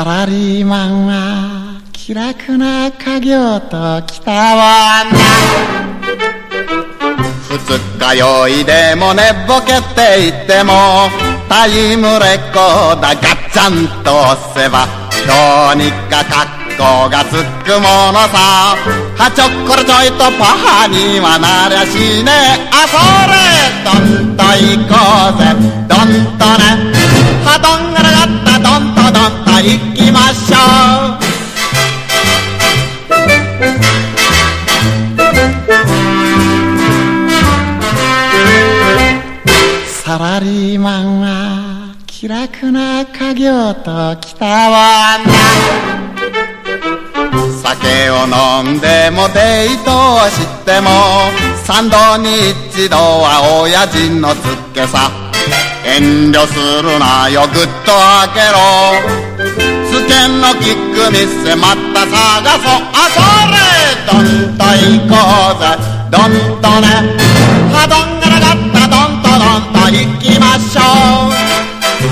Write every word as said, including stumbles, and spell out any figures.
サラリーマンは気楽な家業ときたわな。二日酔いでも寝ぼけていてもタイムレコーダーガッチャンと押せばどうにか格好がつくものさ。はちょっこらちょいとパーにはなりゃしねえ。あ、それどんと行こうぜどんとね。はどんがらがったどんとどんと行きましょう。サラリーマンは気楽な家業ときたわな。酒を飲んでもデートをしても三度に一度は親父のつけさ。遠慮するなよぐっと開けろ。つけのキック店また探そう。あ、それどんと行こうぜどんとね。はどん